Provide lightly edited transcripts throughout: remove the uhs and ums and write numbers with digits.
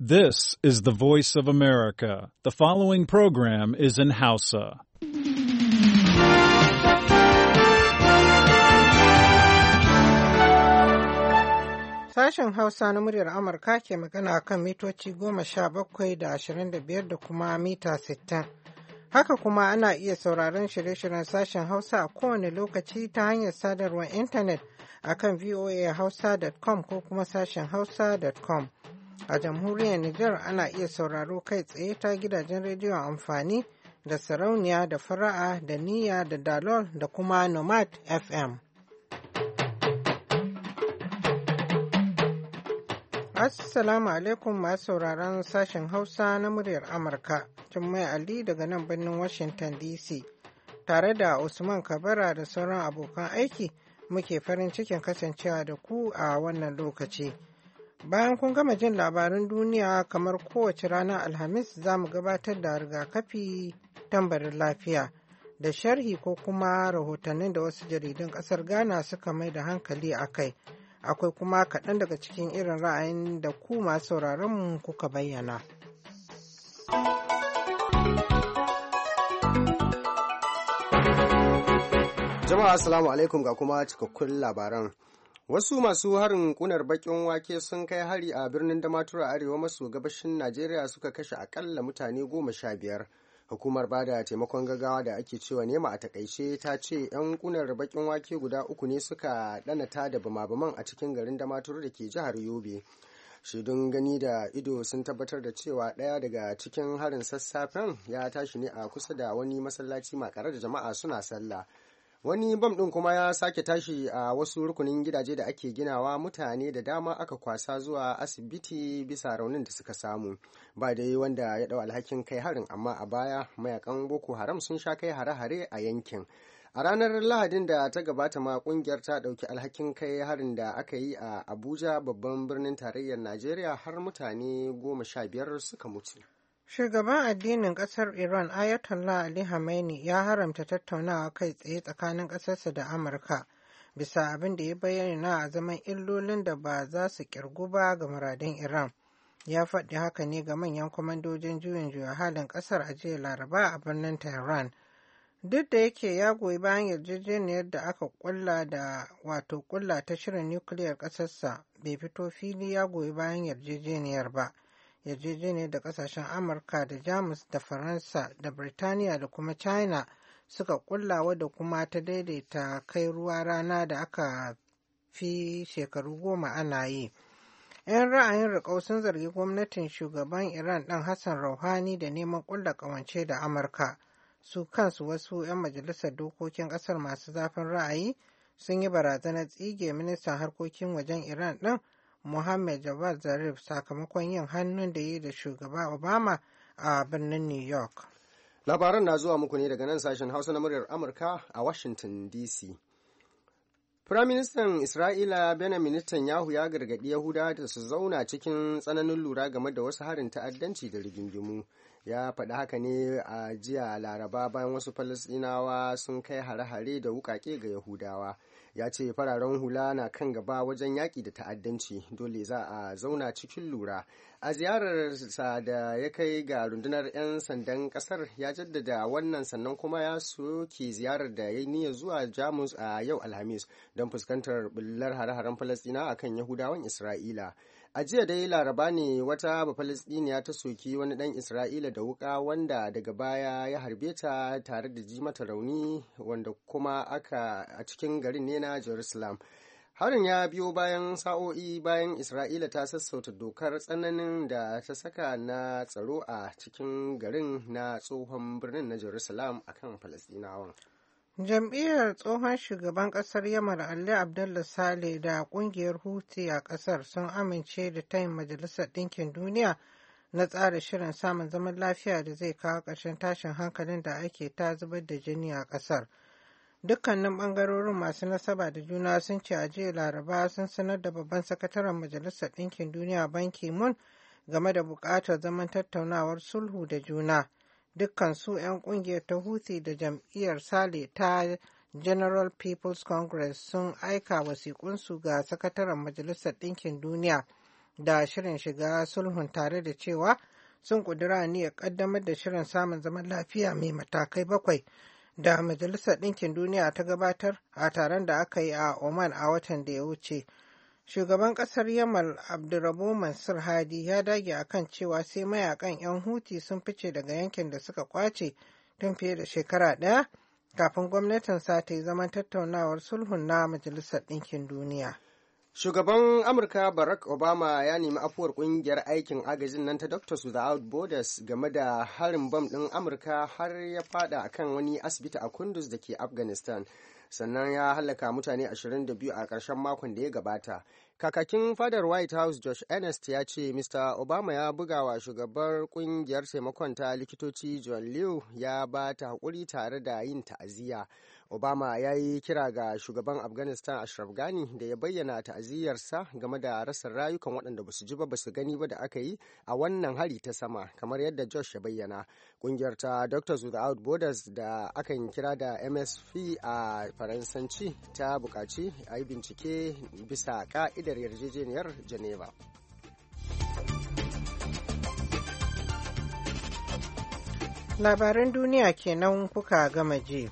This is the voice of America. The following program is in Hausa. Sashen Hausa na muryar Amurka ke magana kan mitoci 17 da 25 da kuma mita 60. Haka kuma ana iya sauraron shirye-shiryen sashen Hausa a kowane lokaci ta hanyar sadarwar intanet a kan voahausa.com ko kuma sashen hausa.com. A jamhuriyar Nijar ana iya sauraro kai tsaye ta gidajen rediyon amfani da sarauniya da fara'a da niyya da dalol da kuma nomad FM. Assalamu alaikum masu sauraron sashen Hausa na muryar Amurka. Jummai Ali daga nan birnin Washington DC. Tare da Usman Kabara da sauran abokan aiki muke farin cikin kasancewa da ku a wannan lokaci. Bayan kun gama jin labaran duniya kamar kowace ranar Alhamis za mu gabatar da rigakafi tambarin lafiya da sharhi ko kuma rahotannin da wasu jaridun ƙasar Ghana suka mai da hankali a kai. Akwai kuma kaɗan daga cikin irin ra'ayin da ku masu sauraron kuka bayyana. Jama'a assalamu alaikum ga kuma cikakkun labaran. Wasu masu harin kunar bakin wake sun kai hari a birnin Damaturu a arewa maso gabashin Najeriya suka kashe akalla mutane 15. Hukumar bada taimakon gaggawa da ake cewa nema a takaice ta ce 'yan kunar bakin wake guda 3 ne suka ɗanata da bama-baman a cikin garin Damaturu da ke jihar Yobe. Shaidun gani da ido sun tabbatar da cewa ɗaya daga cikin harin sassafen ya tashi ne a kusa da wani masallaci makare da jama'a suna sallah. Wani bam ɗin kuma ya sake tashi a wasu rukunin gidaje da ake ginawa, mutane da dama aka kwasa zuwa asibiti bisa raunin da suka samu. Ba dai wanda ya ɗau alhakin kai harin, amma a baya mayakan Boko Haram sun sha kai hare-hare a yankin. A ranar Lahadin da ta gabata ma kungiyar ta ɗauki alhakin kai harin da aka yi a Abuja, babban birnin tarayyar Najeriya, har mutane 15 suka mutu. Shugaban addinin ƙasar Iran Ayatollah Ali Khamenei ya haramta tattaunawa kai tsaye tsakanin ƙasarsa da Amurka bisa abin da ya bayyana a zaman illolin da ba za su kirgu ba ga muradun Iran. Ya faɗi haka ne ga manyan kwamandojin juyin juya halin ƙasar a jiya Laraba a birnin Tehran. Duk da yake ya goyi bayan yarjejeniyar da aka kulla ta shirin nukiliyar ƙasarsa, bai fito fili ya goyi bayan yarjejeniyar ba. Yarjejeniyar da kasashen Amurka da Jamus da Faransa da Birtaniya da kuma China suka kulla wadda kuma ta daidaita kai ruwa rana da aka fi shekaru 10 ana yi. 'Yan ra'ayin riƙau sun zargi gwamnatin shugaban Iran ɗan Hassan Rouhani da neman ƙulla ƙawance da Amurka. Su kansu wasu 'yan majalisar dokokin ƙasar masu zafin ra'ayi sun yi barazanar tsige ministan harkokin wajen Iran ɗin Mohammed Javad Zarif sakamakon yin hannun da yi da shugaba Obama a birnin New York. Labaran na zuwa muku ne daga nan sashen Hausa na muryar Amurka a Washington DC. Firaministan Isra'ila Benjamin Netanyahu ya gargaɗi Yahudawa da su zauna cikin tsananin lura game da wasu harin ta'addanci da rigingimu. Ya faɗi haka ne a jiya Laraba bayan wasu Falasɗinawa sun kai hare-hare da wuƙaƙe ga Yahudawa. Ya ce fararen hula na kan gaba wajen yaƙi da ta'addanci, dole za a zauna cikin lura. A ziyararsa da ya kai ga rundunar 'yan sandan ƙasar ya jaddada wannan, sannan kuma ya soke ziyarar da ya niyya zuwa Jamus a yau Alhamis don fuskantar bullar hare-haren Falasɗina a kan Yahudawan Isra'ila. A jiya dai Laraba ne wata Bafalastiniya ta soki wani ɗan Isra'ila da wuƙa wanda daga baya ya harbe ta tare da ji mata rauni, wanda kuma aka a cikin garin ne na Jerusalem. Harin ya biyo bayan sa'o'i bayan Isra'ila ta sassauta dokar tsananin da ta saka na tsaro a cikin garin na tsohon birnin na Jerusalem akan Falasɗinawan. Jam'iyyar tsohon shugaban ƙasar Yamar Ali Abdullah Saleh da ƙungiyar Houthi a ƙasar sun amince da tayin Majalisar Ɗinkin Duniya na tsara shirin samun zaman lafiya da zai kawo ƙarshen tashin hankalin da ake ta zubar da jini a ƙasar. Dukkanin ɓangarorin masu nasaba da juna sun ce a jiya Laraba sun sanar da babban sakataren Majalisar Ɗinkin Duniya Ban Ki-moon game da buƙatar zaman tattaunawar sulhu da juna. Dukkan su 'yan kungiyar ta Houthi da jam'iyyar Saleh ta General People's Congress sun aika wasiƙunsu ga sakataren Majalisar Ɗinkin Duniya da shirin shiga sulhun tare da cewa sun ƙudura aniyar ƙaddamar da shirin samun zaman lafiya mai matakai 7 da Majalisar Ɗinkin Duniya ta gabatar a taron da aka yi a Oman a watan da ya wuce. Shugaban ƙasar Yamal Abdurrabu Mansur Hadi ya dage akan cewa sai mayakan 'yan Huti sun fice daga yankin da suka kwace tun fiye da shekara ɗaya kafin gwamnatinsa ta yi zaman tattaunawar sulhun na Majalisar Ɗinkin Duniya. Shugaban Amurka Barack Obama ya nemi afuwar kungiyar aikin agajin nan ta Doctors Without Borders game da harin bam ɗin Amurka har ya fada akan wani asibiti a Kunduz da ke Afghanistan. Sannan ya hallaka mutane 22 a ƙarshen makon da ya gabata. Kakakin fadar White House Josh Earnest ya ce Mr. Obama ya buga wa shugabar kungiyar taimakon ta likitoci John Liu ya ba ta haƙuri tare da yin ta'aziyya. Obama ya yi kira ga shugaban Afghanistan Ashraf Ghani da ya bayyana ta'aziyyarsa game da rasa rayukan waɗanda ba su ji ba su gani ba da aka yi a wannan hari ta sama, kamar yadda Josh ya bayyana. Ƙungiyar ta Doctors Without Borders da akan kira da MSF a Faransanci ta buƙaci a yi bincike bisa ƙa'idar yarjejeniyar Geneva. Labaran duniya kenan kuka gama ji.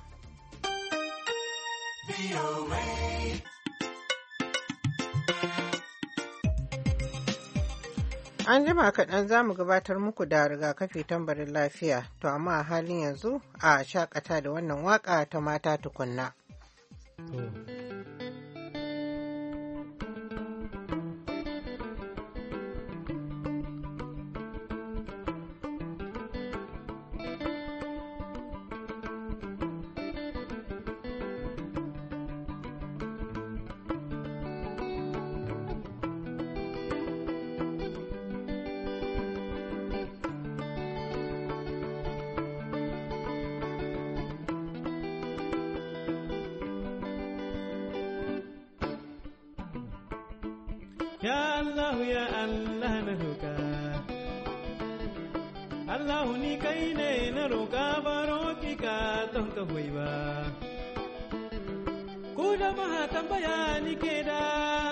An jima kaɗan za mu gabatar muku da rigakafi tambarin lafiya, to amma a halin yanzu a shakata da wannan waka ta mata tukunna. Ya Allah ya Allah na roƙa Allah ni kai ne na roƙa baro ki ka don ka hoyi ba ku jama'a tambaya ni ke da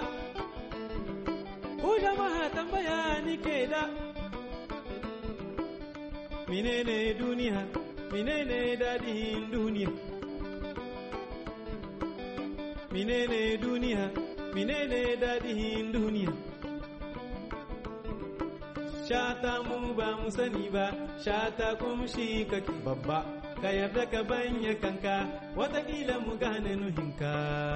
menene duniya menene dadin duniya menene duniya menene daɗin duniya shata mu ba mu sani ba shata kuma shi kake babba ka yarda ka banya kanka watakila mu gane nuhinka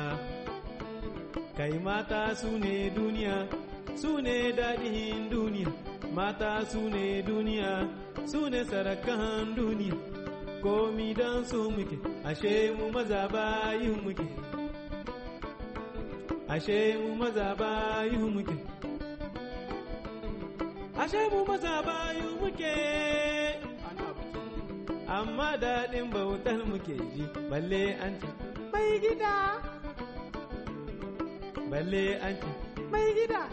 kai mata su ne duniya su ne daɗin duniya mata su ne duniya su ne sarakan duniya komi don su muke ashe mu maza bayin muke ashe mu maza bayu muke ashe mu maza bayu muke amma daɗin bautar muke ji balle an ce mai gida balle an ce mai gida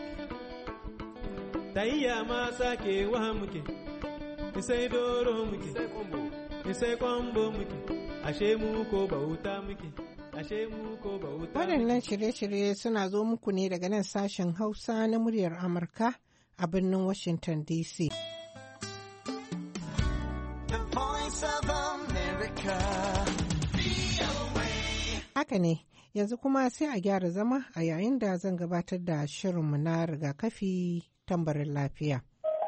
tayya ma sake wa muke isai doro muke isai kwambo muke ashe mu ko bauta muke. Waɗannan shirye-shirye suna zo muku ne daga nan sashen Hausa na muryar Amurka a birnin Washington DC. Haka ne, yanzu kuma sai a gyara zama a yayin da zan gabatar da shirinmu na rigakafi tambarin lafiya.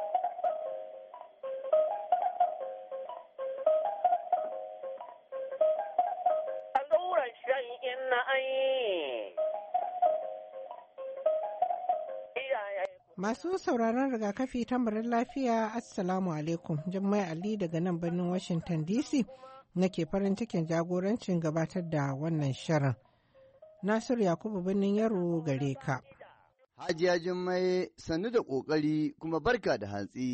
Masu sauraron rigakafi tambarin lafiya, Assalamu alaikum. Jummai Ali daga nan birnin Washington DC nake farin cikin jagorancin gabatar da wannan shirin. Nasiru Yakubu birnin Yaro gare ka. Hajiya Jummai sannu da ƙoƙari kuma barka da hantsi.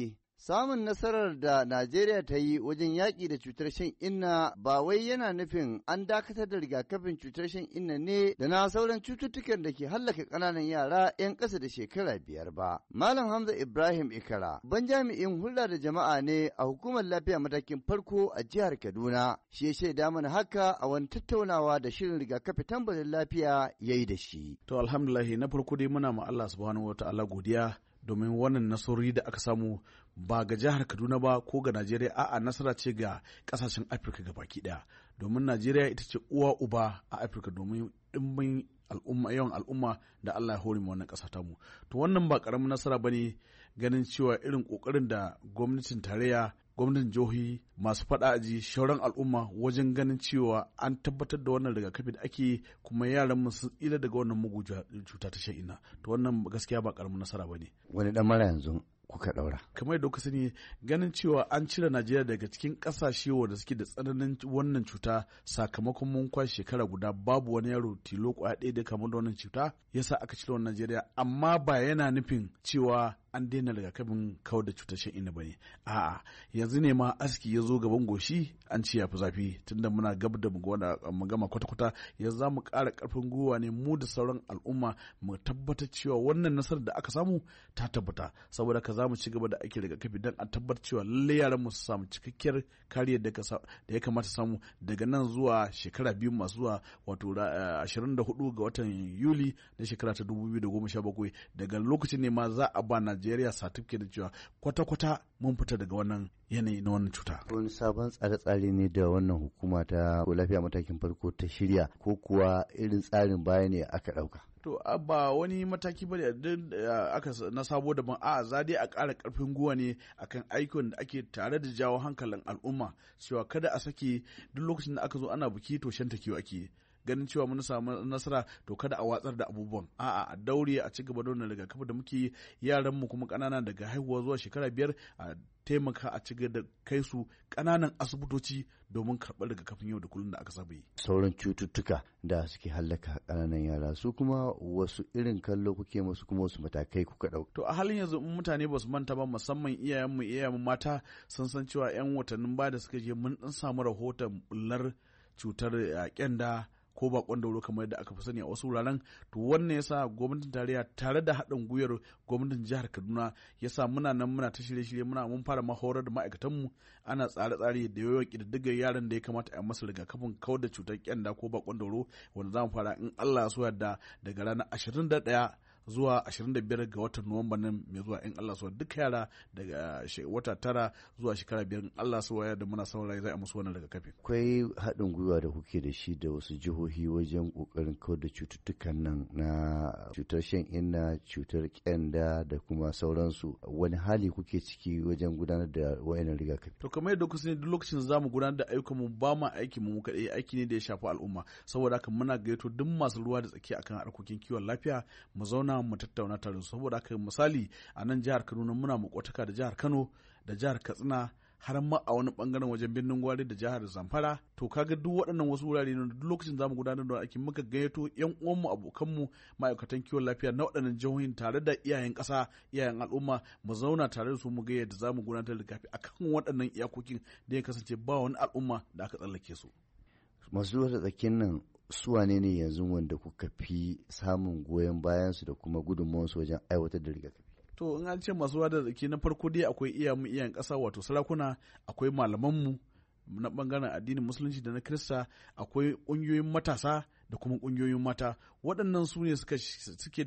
Samun nasarar da Najeriya ta yi wajen yaƙi da cutar shan inna ba wai yana nufin an dakatar da rigakafin cutar shan inna ne da na sauran cututtukan da ke hallaka ƙananan yara 'yan ƙasa da shekara 5 ba. Malam Hamza Ibrahim Ikara, ban jami'in hulɗa da jama'a ne a hukumar lafiya matakin farko a jihar Kaduna, shi ya shaida mana haka a wani tattaunawa da shirin rigakafi tambarin lafiya ya yi da shi. To alhamdulillah, na farko dai muna ma Allah subhanahu wa ta'ala godiya domin wannan nasarori da aka samu ba ga jihar Kaduna ba ko ga Najeriya, a'a nasara ce ga kasashen Afirka gabaki daya, domin Najeriya ita ce uwa uba a Afirka domin dimbin yawan al'umma da Allah ya hore mu wannan ƙasa tamu. To wannan ba ƙaramin nasara bane, ganin cewa irin ƙoƙarin da gwamnatin tarayya, gwamnatin jihohi, masu faɗa aji, shauran al'umma wajen ganin cewa an tabbatar da wannan rigakafi da ake, kuma yaran mu sun tsira daga wannan mugu cuta ta shan inna. To wannan gaskiya ba ƙaramin nasara bane. Wani dan mara yanzu kuka ɗaura. Kamar yadda kuka sani, ganin cewa an cire Najeriya daga cikin ƙasashe wanda suke da tsananin wannan cuta sakamakon mun kwashe shekara guda babu wani yaro tilo kwaya ɗaya da kamar da wannan cuta, yasa aka cire wannan Najeriya, amma ba yana nufin cewa an daina rigakafin kawar da cutar shan inna bane. A'a, yanzu ne ma aski ya zo gaban goshi, an ce ya fi zafi, tunda muna gab da mu gama kwata-kwata. Yanzu za mu ƙara ƙarfin gwiwa ne mu da sauran al'umma mu tabbatar cewa wannan nasarar da aka samu ta tabbata, saboda ka za mu ci gaba da ake rigakafi don a tabbatar cewa lallai yaran mu su samu cikakkiyar kariyar da ya kamata samu daga nan zuwa shekara 2 masu zuwa, wato 24 ga watan Yuli na shekara ta 2017. Daga lokacin ne ma za a ba Najeriya satifike da cewa kwata-kwata mun fita daga wannan yanayi na wannan cuta. Wani sabon tsare-tsare ne da wannan hukuma ta lafiya matakin farko ta shirya, ko kuwa irin tsarin baya ne aka ɗauka? To ba wani mataki ba da aka na sabo daban, a za dai a ƙara ƙarfin gwiwa ne akan aikin da ake tare da jawo hankalin al'umma cewa kada a sake duk lokacin da aka zo ana biki to shan takewa ake. Ganin cewa mun samu nasara, to kada a watsar da abubuwan, a'a a daure a ci gaba da wannan rigakafi da muke, yaran mu kuma ƙanana daga haihuwa zuwa shekara 5 a taimaka a ci da kai su ƙananan asibitoci domin karɓar rigakafin yau da kullum da aka saba yi. Sauran cututtuka da suke hallaka ƙananan yara, su kuma wasu irin kallo kuke musu, kuma wasu matakai kuka ɗauka? To a halin yanzu mutane ba su manta ba, musamman iyayenmu mata sun san cewa 'yan watannin baya da suka je mun ɗan samu rahoton bullar cutar ƙyanda ko bakon dauro kamar yadda aka fi sani a wasu wuraren. To wannan yasa gwamnatin tarayya tare da haɗin gwiwar gwamnatin jihar Kaduna yasa muna ta shirye-shirye, mun fara mahorar da ma'aikatanmu, ana tsare-tsare da yawan ƙididdigar yaran da ya kamata a masa rigakafin kawar da cutar ƙyanda ko bakon dauro, wanda za mu fara in Allah ya so yarda daga ranar 21 zuwa 25 ga watan Nuwamba nan mai zuwa in Allah so. Duk yara daga wata 9 zuwa shekara 5 in Allah so ya da muna saurayi za a musu wannan rigakafi. Akwai haɗin gwiwa da kuke da shi da wasu jihohi wajen ƙoƙarin kawar da cututtukan nan na cutar shan inna, cutar ƙyanda da kuma sauransu. Wani hali kuke ciki wajen gudanar da wayannan rigakafi? To kamar yadda kuka sani, duk lokacin da zamu gudanar da ayyukan mu ba ma aiki mu kaɗai, aiki ne da ya shafi al'umma. Saboda haka muna gayyato duk masu ruwa da tsaki akan harkokin kiwon lafiya mu zauna mu tattauna tare da su. Saboda haka misali a nan jihar Kaduna muna makwataka da jihar Kano da jihar Katsina, har ma a wani bangaren wajen birnin Gwari da jihar Zamfara. To kaga duk waɗannan wasu wurare ne duk lokacin zamu gudanar da aiki muka gayyato yan uwanmu, abokanmu, ma'aikatan kiwon lafiya na waɗannan jihohin tare da iyayen ƙasa, iyayen al'umma, mu zauna tare da su mu ga yadda zamu gudanar da rigakafi akan waɗannan iyakokin da ya kasance ba wani al'umma da aka tsallake su. Masu ruwa da tsakin nan su wane ne yanzu wanda kuka fi samun goyon bayansu da kuma gudunmawarsu wajen aiwatar da rigakafi? To in an ce masu ruwa da tsaki, na farko dai akwai iyayen ƙasa wato sarakuna, akwai malamanmu na bangaren addinin musulunci da na Kirista, akwai ƙungiyoyin matasa da kuma ƙungiyoyin mata. Waɗannan su ne suke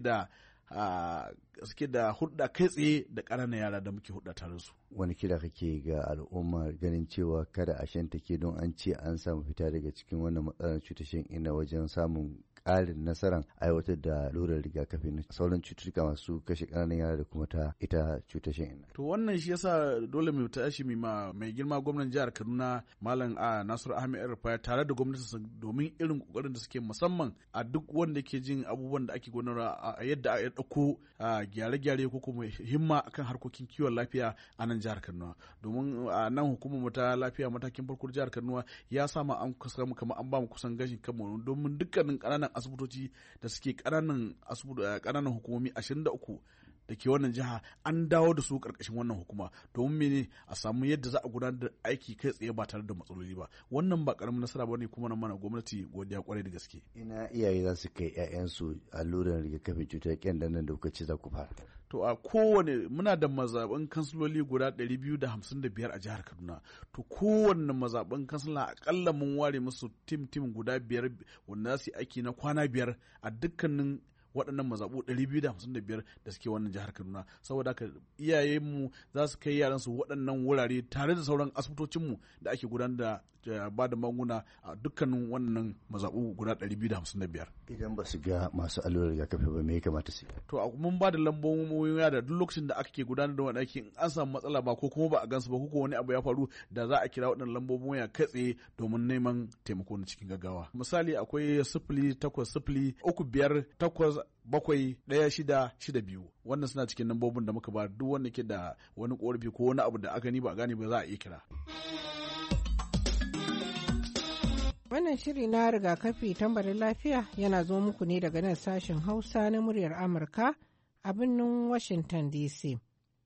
da hulɗa kai tsaye da ƙananan yara da muke hulɗa tare su. Wani kira kake ga al'umma ganin cewa kada a shantake don an ce an samu fita daga cikin wannan matsalar cutar shan inna wajen samun ƙarin nasarar aiwatar da allurar rigakafi na sauran cututtuka masu kashe ƙananan yara da kuma ta ita cutar shan inna? To wannan shi yasa dole mu tashi mai girma gwamnan jihar Kaduna Malam Nasiru Ahmed El-Rufai tare da gwamnatinsa, domin irin kokarin da suke, musamman a duk wanda ke jin abubuwan da ake gudanarwa a yadda ya ɗauko gyare-gyare ko kuma himma akan harkokin kiwon lafiya a nan jihar Kaduna. Domin a nan hukumar mu ta lafiya matakin farko jihar Kaduna ya sama an kusa kamar an ba mu kusan gashin kanmu, domin dukkanin ƙananan asibitoci da suke ƙananan hukumomi 23 da ke wannan jiha an dawo da su karkashin wannan hukuma domin mene a samu yadda za a gudanar da aiki kai tsaye ba tare da matsaloli ba. Wannan ba karamin nasara bane kuma na mana gwamnati godiya kwarai da gaske. Ina iyaye za su kai 'ya'yansu alluran rigakafin cutar ƙyandan nan da kuka ce za ku fara? To a kowane muna da mazaɓen kansiloli guda 255 a jihar Kaduna. To kowanne mazaɓen kansila akalla mun ware musu tim guda 5 wanda za su yi aiki na kwana 5 a dukkanin waɗannan mazaɓu 255 da suke wannan jihar Kaduna. Saboda haka iyayenmu za su kai yaransu waɗannan wurare tare da sauran asibitocinmu da ake gudanar da ba da magunguna a dukkanin wannan mazaɓu guda 255. Idan ba su ga masu allurar rigakafi ba me ya kamata su yi? To mun ba da lambobin waya da duk lokacin da ake gudanar da wani aiki in an samu matsala ba ko kuma ba a gansu ba ko wani abu ya faru da za a kira waɗannan lambobin waya kai tsaye domin neman taimako na cikin gaggawa. Misali akwai 08035781662 wannan suna cikin lambobin da muka ba duk wanda ke da wani korafi ko wani abu da aka ni ba gane ba za a iya kira. Wannan shiri na rigakafi tambarin lafiya yana zo muku ne daga nan sashen Hausa na muryar Amurka a birnin Washington DC.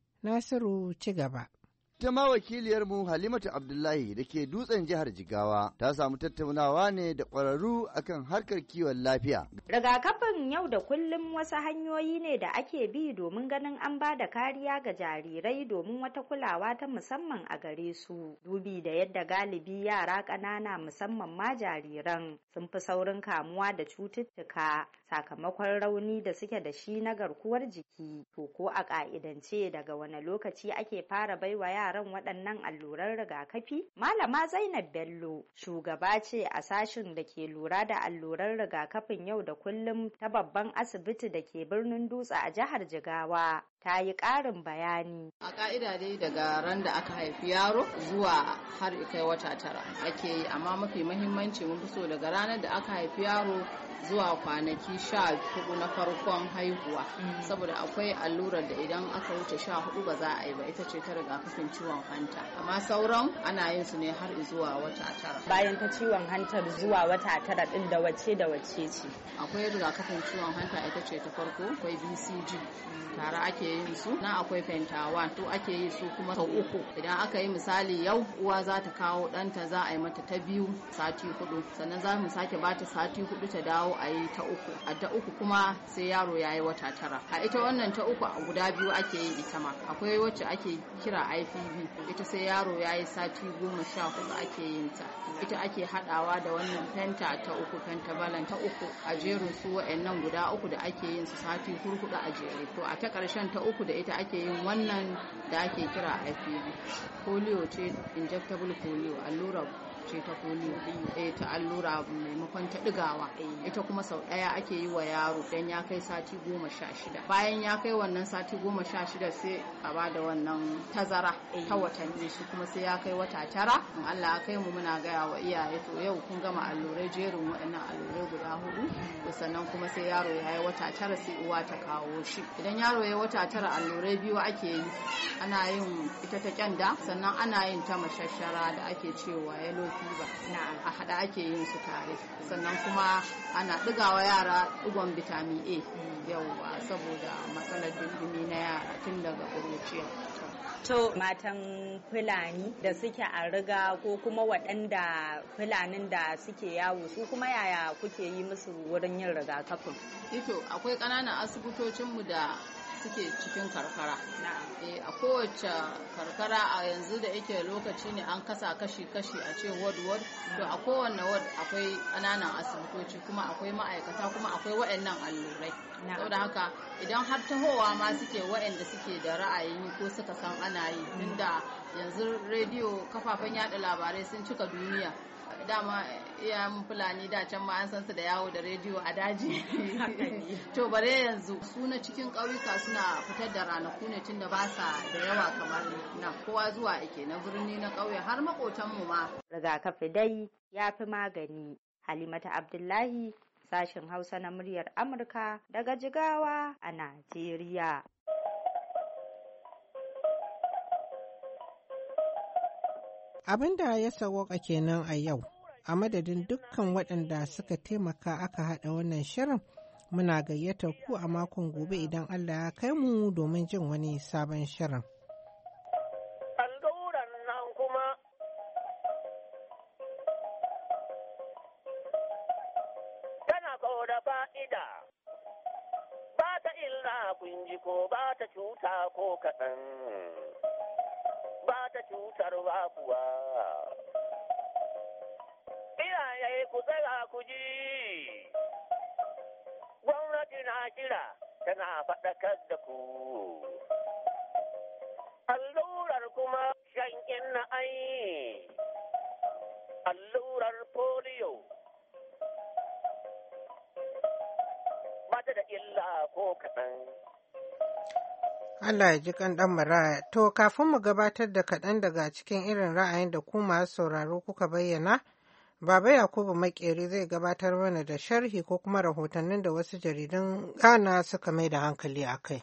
Nasiru ci gaba. Ita ma wakiliyarmu Halimatu Abdullahi da ke dutsen jihar Jigawa ta samu tattaunawa ne da ƙwararru akan harkar kiwon lafiya. Rigakafin yau da kullum wasu hanyoyi ne da ake bi domin ganin an ba da kariya ga jarirai domin wata kulawa ta musamman a gare su. Dubi da yadda galibi yara ƙanana musamman ma jariran sun fi saurin kamuwa da cututtuka sakamakon rauni da suke da shi na garkuwar jiki. To ko a ƙa'idance daga wani lokaci ake fara baiwa yaran waɗannan alluran rigakafi? Malama Zainab Bello, shugaba ce a sashin da ke lura da alluran rigakafin yau da kullum ta babban asibiti da ke birnin Dutse a jihar Jigawa. Ta yi ƙarin bayani. A ƙa'ida dai daga ran da aka haifi yaro zuwa har kai wata 9 ake yi, amma mafi mahimmanci mun fi so daga ranar da aka haifi yaro zuwa kwanaki 14 na farkon haihuwa, saboda akwai allurar da idan aka wuce 14 ba za a yi ba, ita ce ta rigakafin ciwon hanta, amma sauran ana yin su ne har zuwa wata 9. Bayan ta ciwon hantar zuwa wata 9 din da wace ce? Akwai rigakafin ciwon hanta, ita ce ta farko, akwai BCG tare ake yin su, na akwai pentawan to ake yi su kuma sau 3. Idan aka yi misali yau uwa za ta kawo ɗanta za a yi mata ta 2 sati 4, sannan za mu sake bata sati 4 ta dawo a yi ta 3, a ta 3 kuma sai yaro ya yi wata 9. A ita wannan ta 3 a guda 2 ake yin ita ma, akwai wacce ake kira IPV, ita sai yaro ya yi sati 14 ake yin ta, ita ake haɗawa da wannan penta ta 3, pentavalent ta 3 a jerin su wa'annan guda 3 da ake yin su sati 4 a jere. To a ta ƙarshen ta 3 da ita ake yin wannan da ake kira IPV. Polio ce, injectable polio, allura ce ta polio, ta allura maimakon ta ɗigawa, ita kuma sau ɗaya ake yi wa yaro dan ya kai sati 16. Bayan ya kai wannan sati 16 sai a ba da wannan tazara ta watanni, shi kuma sai ya kai wata 9. In Allah ya kai mu muna gaya wa iyaye to yau kun gama allurai jerin waɗannan allurai guda 4, to sannan kuma sai yaro ya yi wata 9 sai uwa ta kawo shi. Idan yaro ya yi wata 9 allurai 2 ake yi, ana yin ita ta kyanda, sannan ana yin ta mashashara da ake cewa yellow fever, a hada ake yin su tare, sannan kuma ana ɗigawa yara ɗigon vitamin A yauwa saboda matsalar dindimi na yara tun daga ƙuruciya. To matan Fulani da suke a riga ko kuma waɗanda Fulanin da suke yawo su kuma yaya kuke yi musu wurin yin rigakafin? Ito akwai ƙananan asibitocinmu da suke cikin karkara. A kowace karkara a yanzu da yake lokaci ne an kasa kashi-kashi a ce ward, to a kowane ward akwai ƙananan asibitoci kuma akwai ma'aikata kuma akwai waɗannan allurai. Saboda haka idan har tahowa ma suke waɗanda suke da ra'ayin ko suka san ana yi, tunda yanzu rediyo kafafen yada labarai sun cika duniya. Dama iyayen Fulani da can ma an san su da yawo da rediyo a daji. To bare yanzu su na cikin ƙauyuka suna fitar da ranaku ne tunda ba sa da yawa kamar nan, kowa zuwa ake na birni na ƙauye har maƙotanmu ma. Rigakafi dai ya fi magani. Halimatu Abdullahi, sashen Hausa na muryar Amurka daga Jigawa a Najeriya. Abin da ya sawwaka kenan a yau, a madadin dukkan waɗanda suka taimaka aka haɗa wannan shirin, Muna gayyatar ku a makon gobe idan Allah ya kai mu domin jin wani sabon shirin. Alluran nan kuma tana da fa'ida, ba ta illa kunji ko ba ta cuta ko kaɗan, ba ta cutarwa kuwa. Iyaye ku tsaya ku ji. Gwamnati na kira tana faɗakar da ku. Allurar kuma shankin na ai, allurar polio. Ba ta da illa ko kaɗan. Allah ya ji kan ɗan maraya. To kafin mu gabatar da kaɗan daga cikin irin ra'ayin da ku masu sauraro kuka bayyana, Baba Yakubu Makeri zai gabatar mana da sharhi ko kuma rahotannin da wasu jaridun Ghana suka mai da hankali a kai.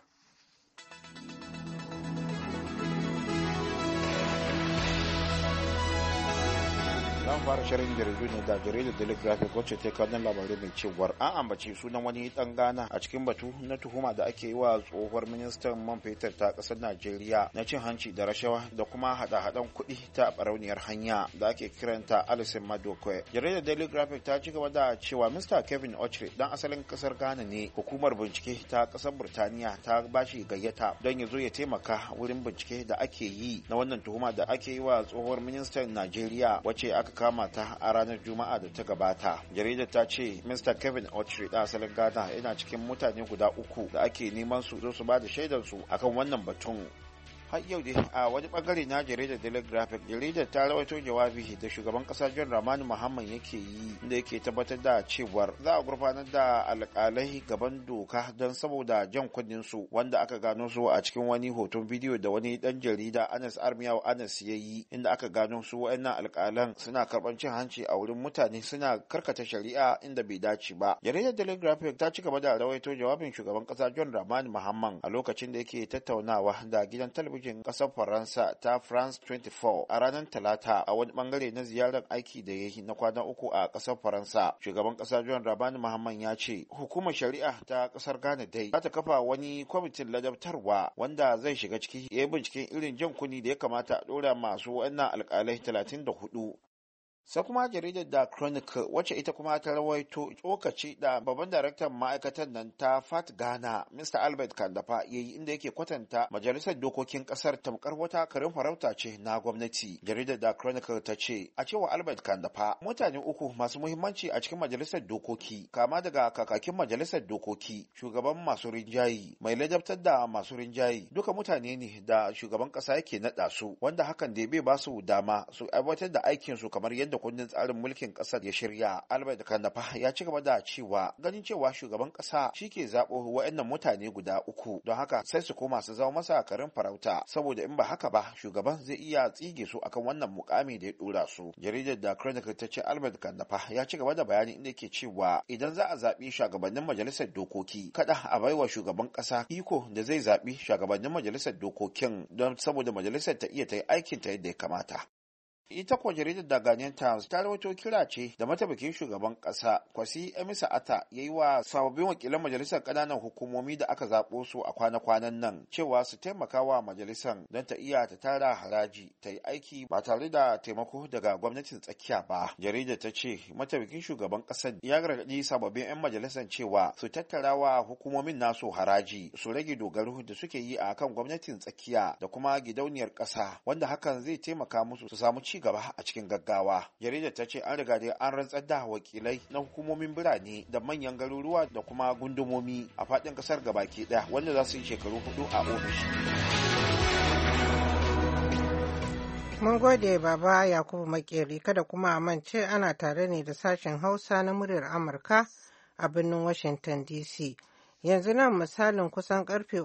zan fara shirin jaridu ne da jaridar Daily Graphic wacce ta kawo labarai mai cewar an ambaci sunan wani dan Ghana a cikin batu na tuhuma da ake yi wa tsohuwar ministan man fetur ta kasar Najeriya na cin hanci da rashawa da kuma hada-hadan kuɗi ta barauniyar hanya da ake kiranta Alison Madokwe. Jaridar Daily Graphic ta ci gaba da cewa Mr. Kevin Ochre dan asalin kasar Ghana ne. Hukumar bincike ta kasar Burtaniya ta bashi gayyata don ya zo ya taimaka wurin bincike da ake yi na wannan tuhuma da ake yi wa tsohuwar ministan Najeriya wacce aka kama ta a ranar Juma'a da ta gabata. Jaridar ta ce Mr. Kevin Ochre da asalin Ghana yana cikin mutane guda uku da ake neman su zo su ba da shaidar su akan wannan batun. Har yau dai a wani bangare na jaridar Daily Graphic, jaridar ta rawaito jawabi da shugaban kasa John Dramani Mahama yake yi inda yake tabbatar da cewar za a gurfanar da alƙalai gaban doka don saboda jan kunnen su wanda aka gano su a cikin wani hoton bidiyo da wani dan jarida Anas Armiyawa Anas ya yi inda aka gano su wayannan alƙalan suna karban cin hanci a wurin mutane suna karkata shari'a inda bai dace ba. Jaridar Daily Graphic ta ci gaba da rawaito jawabin shugaban kasa John Dramani Mahama a lokacin da yake tattaunawa da gidan talabijin kasar Faransa ta France 24 a ranar Talata a wani bangare na ziyarar aiki da ya yi na kwana uku a kasar Faransa. Shugaban kasa John Dramani Mahama ya ce hukumar shari'a ta kasar Ghana dai za ta kafa wani kwamitin ladabtarwa wanda zai shiga ciki ya yi binciken irin jan kuni da ya kamata a dora masu wannan alkalai 34. sai kuma jaridar da Chronicle wacce ita kuma ta rawaito tsokaci da babban daraktan ma'aikatar nan ta Fat Ghana Mr. Albert Kandafa ya yi inda yake kwatanta majalisar dokokin kasar tamkar wata karin farauta ce na gwamnati. Jaridar da Chronicle ta ce a cewa Albert Kandafa mutane uku masu muhimmanci a cikin majalisar dokoki kama daga kakakin majalisar dokoki, shugaban masu rinjayi, mai ladabtar da masu rinjayi duka mutane ne da shugaban kasa yake naɗa su wanda hakan da bai ba su dama su aiwatar da aikinsu kamar yadda kundin tsarin mulkin kasar ya shirya. Albert Kandafa ya ci gaba da cewa ganin cewa shugaban kasa shike zabo waɗannan mutane guda uku don haka sai su koma su zama masa karin farauta saboda in ba haka ba shugaban zai iya tsige su akan wannan mukami da ya dora su. Jaridar da Chronicle ta ce Albert Kandafa ya ci gaba da bayani inda yake cewa idan za a zaɓi shugabannin majalisar dokoki kada a baiwa shugaban kasa iko da zai zaɓi shugabannin majalisar dokokin don saboda majalisar ta iya ta yi aikin ta yadda ya kamata. Ita kuwa jaridar da Ghanaian Times ta rawaito kira ce da mataimakin shugaban kasa Kwasi Emisa Atta ya yi wa sababbin wakilan majalisar ƙananan hukumomi da aka zaɓo su a kwana-kwanan nan cewa su taimaka wa majalisar don ta iya ta tara haraji ta yi aiki ba tare da taimako daga gwamnatin tsakiya ba. Jaridar ta ce mataimakin shugaban ƙasar ya gargaɗi sababbin 'yan majalisar cewa su tattara wa hukumomin nasu haraji su rage dogaro da suke yi a kan gwamnatin tsakiya da kuma gidauniyar ƙasa wanda hakan zai taimaka musu su samu ci gaba a cikin gaggawa. Jaridar ta ce an riga dai an rantsar da wakilai na hukumomin birane da manyan garuruwa da kuma gundumomi a faɗin ƙasar gabaki ɗaya wanda za su yi shekaru 4 a ofishi. Mun gode Baba Yakubu Makeri, kada kuma a mance ana tare ne da sashen Hausa na muryar Amurka a birnin Washington DC. Yanzu nan misalin kusan karfe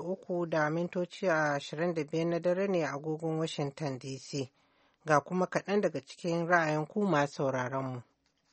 3:25 na dare ne a agogon Washington DC. Ga kuma kaɗan daga cikin ra'ayin ku masu sauraronmu.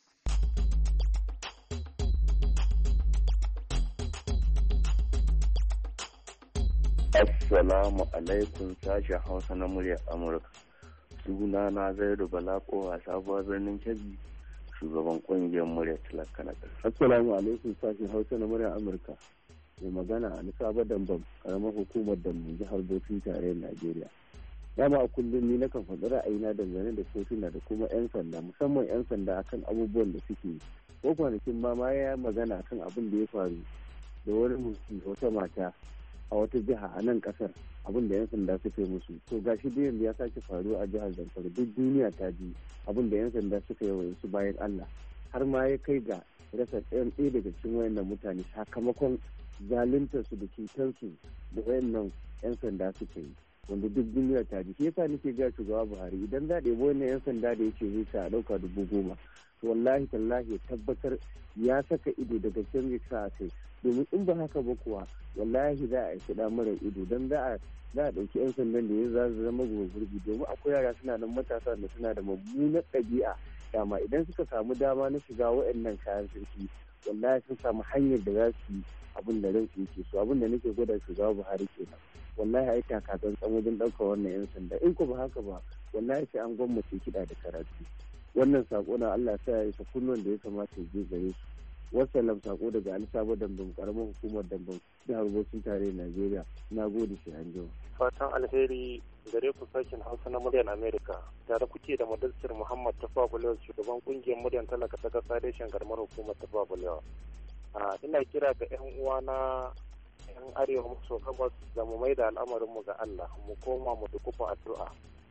Assalamu alaikum sashen Hausa na muryar Amurka. Suna na Zaidu Bala Kowa sabuwar birnin Kebbi, shugaban ƙungiyar murya talaka na ƙasa. Assalamu alaikum sashen Hausa na murya Amurka. Mai magana a Nisaba Dambam, karamar hukumar Dambam jihar Bauchi tarayyar Najeriya. Dama a kullum ni nakan faɗi ra'ayina dangane da kotuna da kuma 'yan sanda, musamman 'yan sanda akan abubuwan da suke yi. Ko kwanakin ma ya magana akan abin da ya faru da wani mutum wata mata a wata jiha a nan kasar, abin da 'yan sanda suka yi musu. To gashi da yanzu ya sake faruwa a jihar Zamfara, duk duniya ta ji abin da 'yan sanda suka yi wa su bayan Allah, har ma ya kai ga rasa ɗaya daga cikin wayannan mutane sakamakon zaluntar su da cutar su da wayannan 'yan sanda suka yi, wanda duk duniya ta ji. Shi yasa nake ga shugaba Buhari idan za a ɗebi wannan 'yan sanda da yake zai sa a ɗauka 10,000, to wallahi tallahi ya tabbatar ya saka ido daga can ya sa a kai, domin in ba haka ba kuwa wallahi za a yi kuɗa mara ido, don za a ɗauki 'yan sandan da ya za su zama gurbi, domin akwai yara suna nan matasa da suna da mummunar ɗabi'a, dama idan suka samu dama na shiga waɗannan kayan sarki wallahi sun samu hanyar da za su yi abin da ransu yake so. Abin da nake gwada shugaba Buhari kenan, wallahi ai taka tsantsan wajen ɗaukar wannan 'yan sanda, in ko ba haka ba wallahi sai an gwammace kiɗa da karatu. Wannan sako na Allah sa ya isa kunnuwan da ya kamata ya je gare su. Wassalam, sako daga Alisaba Dambam, karamar hukumar Dambam jihar Bauchi tarayyar Najeriya. Na gode, sai an jima. Fatan alheri gare ku sashen Hausa na muryar Amerika. Tare kuke da Mudassir Muhammad Tafawa Balewa, shugaban kungiyar muryar talaka ta kasa reshen karamar hukumar Tafawa Balewa. Ina kira ga 'yan uwana 'yan arewa maso gabas da mu mai da al'amarinmu ga Allah, mu koma mu dukufa addu'a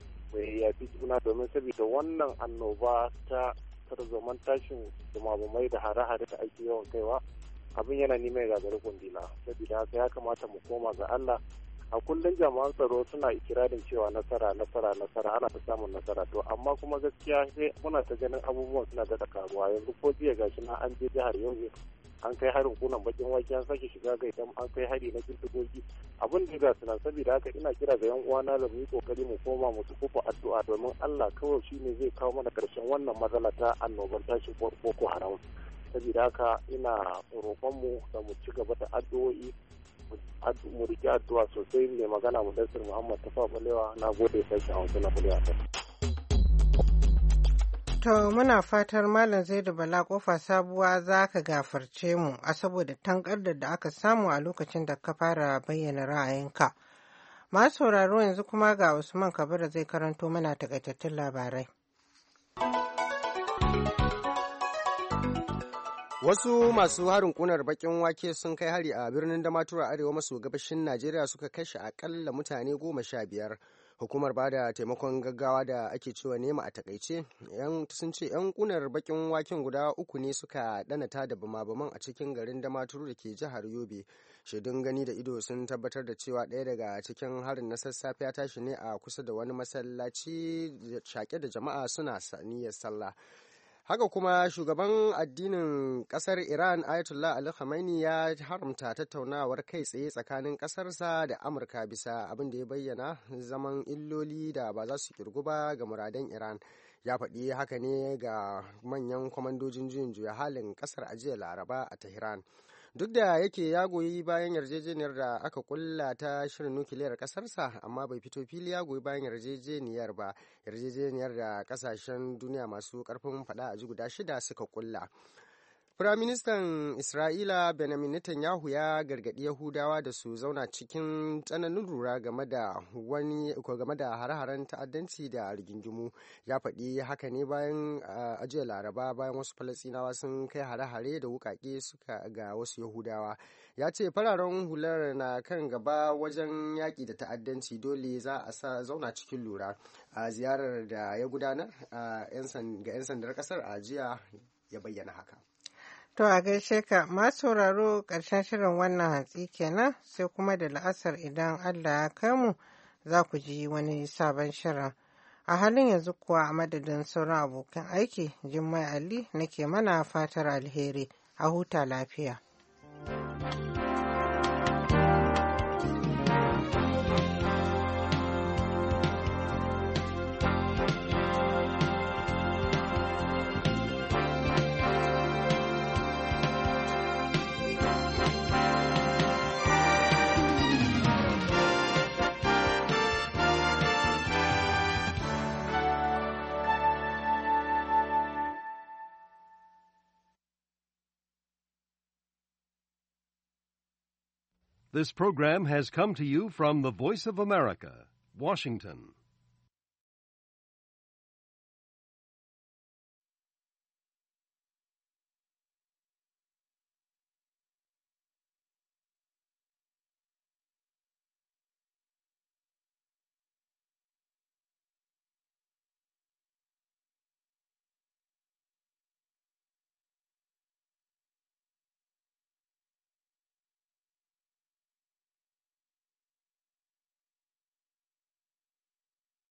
mai yafi juna, domin saboda wannan annoba ta tarzoman tashin dumamai da hare-hare da ake yawan kaiwa, abin yana neman gagari kundila. Saboda haka ya kamata mu koma ga Allah. A kullum jami'an tsaro suna ikirarin cewa nasara ana ta samun nasara, to amma kuma gaskiya sai muna ta ganin abubuwan suna da karuwa. Yanzu ko jiya gashi na an je jihar Yobe an kai harin kunan bakin wake, an sake shiga Gaidam an kai hari na bindigogi, abin da ga suna. Saboda haka ina kira ga yan uwana da mu yi kokari mu koma mu tukufa addu'a, domin Allah kawai shine zai kawo mana karshen wannan matsala ta annobar tashin Boko Haram. Saboda haka ina roƙon mu da mu ci gaba da addu'o'i, mu rike addu'a sosai. Mai magana Mudassir Muhammad Tafawa Balewa, na gode sashen Hausa na Balewa. To muna fatar Malam Zaidu Bala kofa sabuwa za ka gafarce mu a saboda tankardar da aka samu a lokacin da ka fara bayyana ra'ayinka. Masu sauraro yanzu kuma ga Usman Kabira zai karanto mana takaitattun labarai. Wasu masu harin kunar bakin wake sun kai hari a birnin Damaturu a arewa maso gabashin Najeriya, suka kashe akalla mutane 15. Hukumar bada taimakon gaggawa da ake cewa nema a takaice sun ce 'yan kunar bakin waken guda 3 ne suka danata da bama-baman a cikin garin Damaturu da ke jihar Yobe. Shaidun gani da ido sun tabbatar da cewa ɗaya daga cikin harin na sassafe ya tashi ne a kusa da wani masallaci shaƙe da jama'a suna niyyar sallah. Haka kuma shugaban addinin kasar Iran Ayatollah Ali Khamenei ya haramta tattaunawar kai tsaye tsakanin kasarsa da Amurka bisa abin da ya bayyana zaman illoli da ba za su kirgu ba ga muradan Iran. Ya faɗi haka ne ga manyan kwamandojin juyin juya halin kasar a jiya Laraba a Tehran. Duk da yake ya goyi bayan yarjejeniyar da aka kulla ta shirin nukiliyar kasarsa, amma bai fito fili ya goyi bayan yarjejeniyar ba, yarjejeniyar da kasashen duniya masu karfin fada a ji guda 6 suka kulla. Firaministan Isra'ila Benjamin Netanyahu ya gargaɗi Yahudawa da su zauna cikin tsananin lura game da hare-haren ta'addanci da rigingimu. Ya faɗi haka ne bayan ajiyar Laraba bayan wasu Falasɗinawa sun kai hare-hare da wuƙaƙe suka ga wasu Yahudawa. Ya ce fararen hular na kan gaba wajen yaƙi da ta'addanci, dole za a zauna cikin lura. A ziyarar da ya gudanar ga 'yan sandar ƙasar a jiya ya bayyana haka. To a gaishe ka, masu sauraro ƙarshen shirin wannan hantsi kenan, sai kuma da la'asar idan Allah ya kai mu za ku ji wani sabon shirin. A halin yanzu kuwa a madadin sauran abokan aiki, Jummai Ali nake mana fatar alheri, a huta lafiya. This program has come to you from the Voice of America, Washington.